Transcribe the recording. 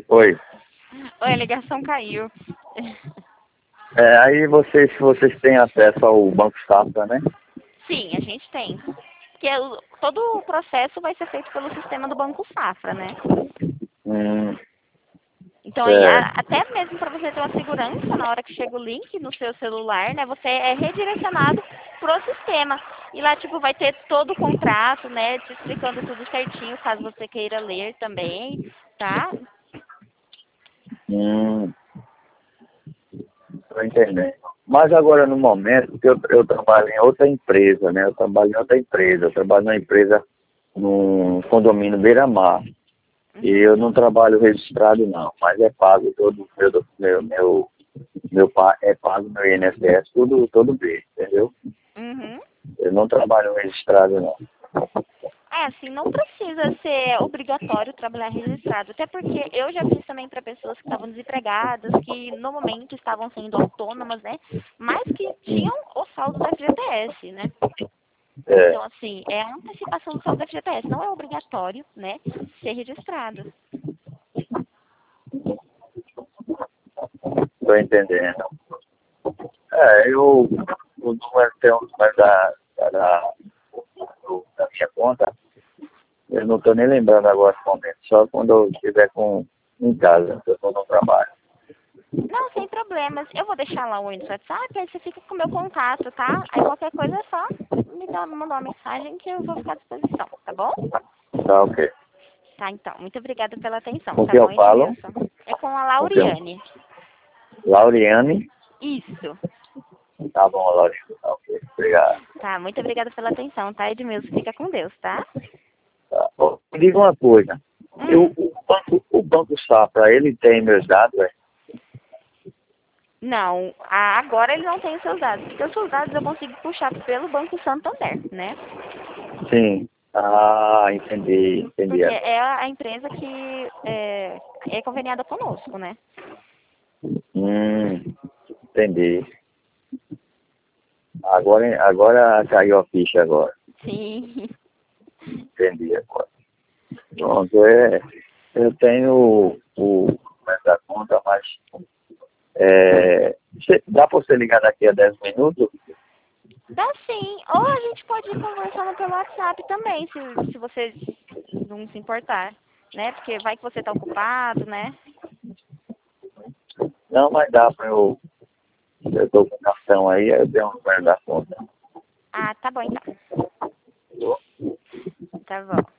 Oi. Oi, a ligação caiu. Aí vocês têm acesso ao Banco Safra, né? Sim, a gente tem. Porque todo o processo vai ser feito pelo sistema do Banco Safra, né? Hum, Então, aí, certo. até mesmo para você ter uma segurança na hora que chega o link no seu celular, né? Você é redirecionado pro sistema. E lá, tipo, vai ter todo o contrato, né? Te explicando tudo certinho, caso você queira ler também, tá? Hum, tô entendendo. Mas agora, no momento, porque eu trabalho em outra empresa, né? Eu trabalho numa empresa no condomínio Beira-Mar. E eu não trabalho registrado, não. Mas é pago todo é pago meu INSS, todo mês, entendeu? Uhum. Eu não trabalho registrado, não. É, assim, não precisa ser obrigatório trabalhar registrado, até porque eu já fiz também para pessoas que estavam desempregadas, que no momento estavam sendo autônomas, né, mas que Hum, tinham o saldo do FGTS, né. É, Então, assim, é a antecipação do saldo do FGTS, não é obrigatório, né, ser registrado. tô entendendo. O número tem um número da minha conta, eu não estou nem lembrando agora no momento, só quando eu estiver em casa, se eu estou no trabalho. Não, sem problemas. Eu vou deixar lá o no WhatsApp, aí você fica com o meu contato, tá? Aí qualquer coisa é só mandar uma mensagem que eu vou ficar à disposição, tá bom? Tá, ok. Tá, então. Muito obrigada pela atenção, Com tá quem eu bom, falo? Edmilson? É com a Com quem eu... Lauriane. Lauriane? Isso. Tá bom, Lauriane. Tá, ok. Obrigado. Tá, muito obrigada pela atenção, tá, Edmilson? Fica com Deus, tá? Tá. Ô, me diga uma coisa. Hum. O Banco Safra, ele tem meus dados, é? Não, agora ele não tem os seus dados, porque os seus dados eu consigo puxar pelo Banco Santander, né? Sim. Ah, entendi Porque agora. é a empresa que é conveniada conosco, né? Entendi. Agora caiu a ficha agora. Sim. Entendi agora. Pronto, eu tenho o número da conta, mas dá para você ligar daqui a 10 minutos? Dá sim. Ou a gente pode ir conversando pelo WhatsApp também, se você não se importar, né? Porque vai que você tá ocupado, né? Não, mas dá para eu estou com cartão aí eu tenho o número da conta. Ah, tá bom então. Tá bom.